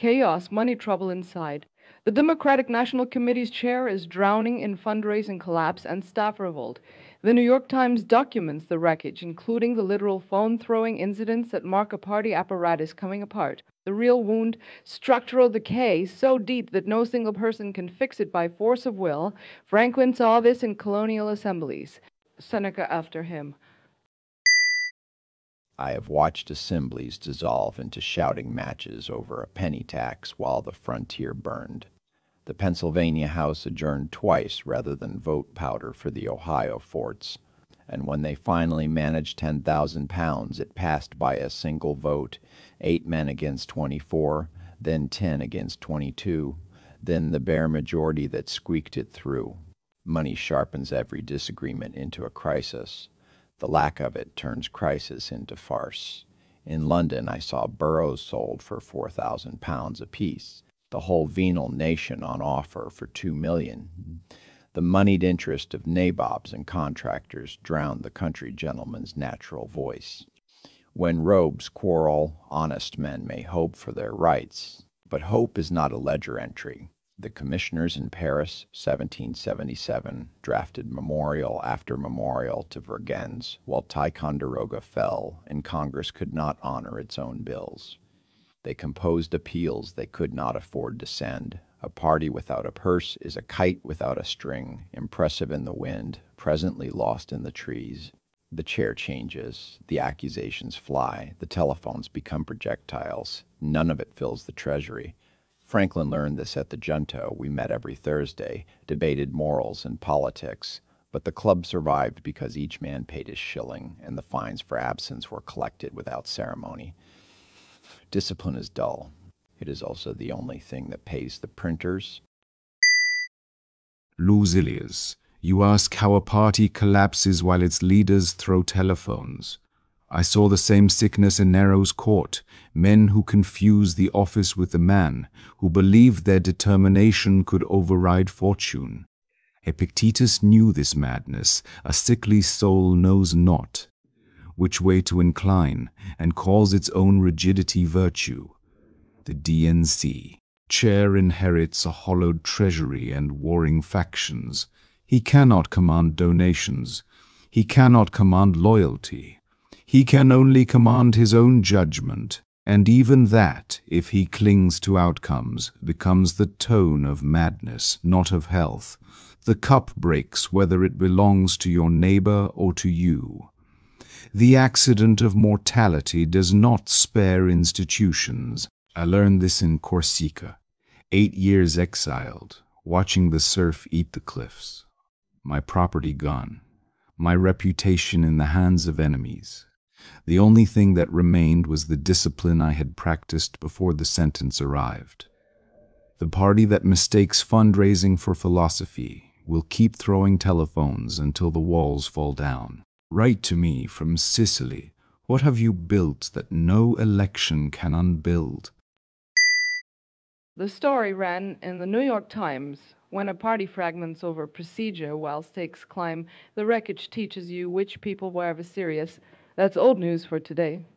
chaos, money trouble inside. The Democratic National Committee's chair is drowning in fundraising collapse and staff revolt. The New York Times documents the wreckage, including the literal phone throwing incidents that mark a party apparatus coming apart. The real wound, structural decay so deep that no single person can fix it by force of will. Franklin saw this in colonial assemblies. Seneca after him. I have watched assemblies dissolve into shouting matches over a penny tax while the frontier burned. The Pennsylvania House adjourned twice rather than vote powder for the Ohio forts, and when they finally managed 10,000 pounds, it passed by a single vote, 8 men against 24, then 10 against 22, then the bare majority that squeaked it through. Money sharpens every disagreement into a crisis. The lack of it turns crisis into farce. In London, I saw boroughs sold for 4,000 pounds apiece, the whole venal nation on offer for 2 million. The moneyed interest of nabobs and contractors drowned the country gentleman's natural voice. When robes quarrel, honest men may hope for their rights, but hope is not a ledger entry. The commissioners in Paris, 1777, drafted memorial after memorial to Vergennes, while Ticonderoga fell, and Congress could not honor its own bills. They composed appeals they could not afford to send. A party without a purse is a kite without a string, impressive in the wind, presently lost in the trees. The chair changes, the accusations fly, the telephones become projectiles. None of it fills the treasury. Franklin learned this at the Junto. We met every Thursday, debated morals and politics, but the club survived because each man paid his shilling, and the fines for absence were collected without ceremony. Discipline is dull. It is also the only thing that pays the printers. Lucilius, you ask how a party collapses while its leaders throw telephones. I saw the same sickness in Nero's court, men who confuse the office with the man, who believed their determination could override fortune. Epictetus knew this madness, a sickly soul knows not which way to incline, and calls its own rigidity virtue. The DNC chair inherits a hollowed treasury and warring factions. He cannot command donations. He cannot command loyalty. He can only command his own judgment, and even that, if he clings to outcomes, becomes the tone of madness, not of health. The cup breaks whether it belongs to your neighbor or to you. The accident of mortality does not spare institutions. I learned this in Corsica, 8 years exiled, watching the surf eat the cliffs. My property gone, my reputation in the hands of enemies. The only thing that remained was the discipline I had practiced before the sentence arrived. The party that mistakes fundraising for philosophy will keep throwing telephones until the walls fall down. Write to me from Sicily. What have you built that no election can unbuild? The story ran in the New York Times. When a party fragments over procedure while stakes climb, the wreckage teaches you which people were ever serious. That's old news for today.